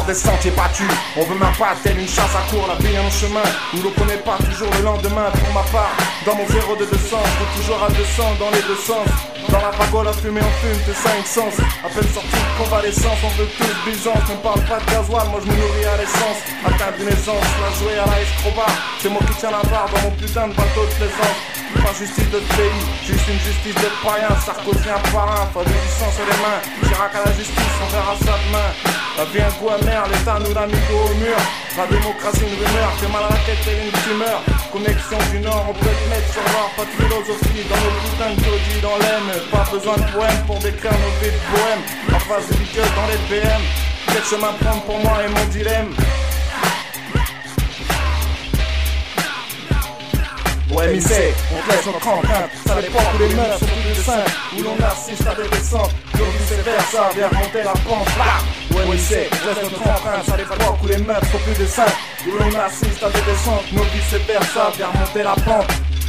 des sentiers battus. On veut ma patte, telle une chasse à court, la vie en chemin. Nous ne connaît pas toujours le lendemain. Pour ma part, dans mon 0 de 200, je veux toujours à 200 dans les deux sens. Dans la vagole à fumer, on fume tes 5 sens. À peine sorti de convalescence, on veut tous Byzance. Ne me parle pas de gasoil, moi je me nourris à l'essence. Atteindre une aisance, la jouer à la escrobar. C'est moi qui tiens la barre dans mon putain de bateau de plaisance. Pas justice de ce pays, juste une justice de païen. Sarkozy un parrain, pas de du sang sur les mains. Chirac à la justice, on verra ça demain. La vie un goût amer, l'État nous l'a mis dos au mur. La démocratie une rumeur, fait mal à la tête et une tumeur. Connexion du Nord, on peut te mettre sur l'or. Pas de philosophie dans nos putains de taudis dans l'aime. Pas besoin de poèmes pour décrire nos vies de bohème. En face des gueules dans les BM. Quel chemin prendre pour moi et mon dilemme? Ouais, MIC, on te laisse notre empreinte. Ça dépend où les meufs sont plus de 5. Où l'on assiste à des descentes. Donc vice versa, vient remonter la pente. Là, ouais, MIC, on te laisse notre empreinte. Ça dépend où les meufs sont plus de 5. Où l'on assiste à des descentes. Donc vice versa, vient remonter la pente.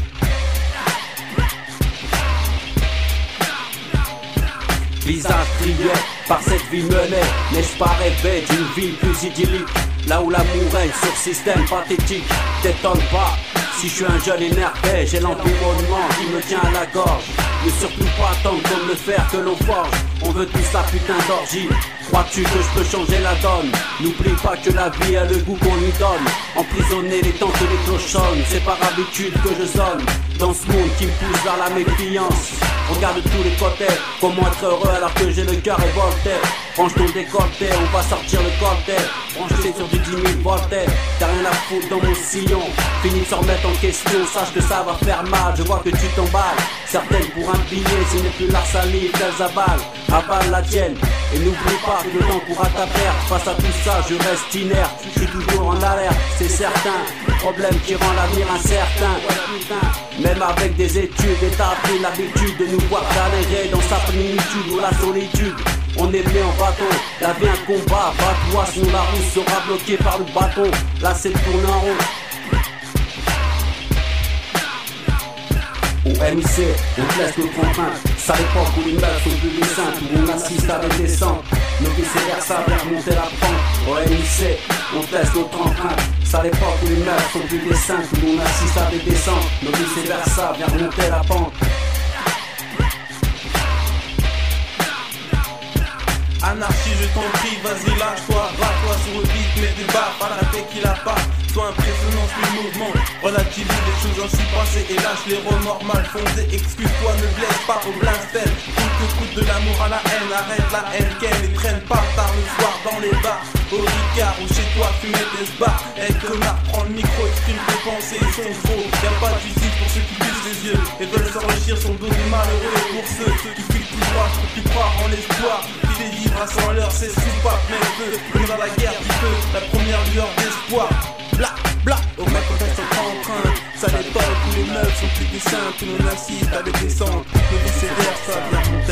Visage trié par cette vie menée, n'ai-je pas rêvé d'une vie plus idyllique? Là où l'amour règne sur système pathétique. T'étonne pas, si je suis un jeune énervé, j'ai l'environnement qui me tient à la gorge. Ne surtout pas attendre comme le fer que l'on forge. On veut tous la putain d'orgie. Crois-tu que je peux changer la donne? N'oublie pas que la vie a le goût qu'on lui donne. Emprisonner les temps que les cloches sonnent, c'est par habitude que je sonne. Dans ce monde qui me pousse vers la méfiance. Regarde tous les côtés, comment être heureux alors que j'ai le cœur révolté. Branche ton décolleté, on va sortir le colleté. Branché sur du 10 000 voltés, t'as rien à foutre dans mon sillon. Fini de se remettre en question, sache que ça va faire mal. Je vois que tu t'emballes, certaines pour un billet. Ce n'est plus la salive qu'elles avalent, avale la tienne. Et n'oublie pas que le temps pourra ta perte. Face à tout ça, je reste inerte, je suis toujours en alerte, c'est certain. Problème qui rend l'avenir incertain. Même avec des études, et t'as pris l'habitude de nous voir galérer dans sa plénitude ou la solitude. On est bien en bateau, la vie un combat, bat-toi sinon la route sera bloquée par le bâton. Là c'est le tourne en rond. Au MIC, on te laisse notre empreinte. Ça l'époque où les meufs sont plus des saintes, où on assiste à des descentes. Nos vice versa, vient remonter la pente. Au MIC, on te laisse notre empreinte. Ça l'époque où les meufs sont plus des saintes, où on assiste à des descentes. Nos vice versa, vient remonter la pente. Anarchie, je t'en prie, vas-y lâche-toi, bats-toi sur le beat, mets des barres, pas la tête qui la part. Sois impressionnant, suis le mouvement, relativise les choses ainsi passées et lâche les remords mal fondés. Excuse-toi, ne blesse pas au blasphème, coûte de l'amour à la haine, arrête la haine qu'elle et traîne pas tard le soir dans les bars. Au Ricard ou chez toi, fumer des bars. Hey connard, prends le micro, exprime tes pensées, ils sont gros. Y'a pas de justice pour ceux qui plissent les yeux et veulent s'enrichir sur le dos des malheureux. Et pour ceux qui filent tout droit, faut plus croire en l'espoir. Qui délivre à 100 l'heure, c'est soupape, mais le feu, comme dans la guerre du feu, la première lueur d'espoir. Bla, bla, au mec on reste en train. Ça l'époque où les meufs sont plus des saints, tout le monde assiste à des descentes. Le vice versa, bien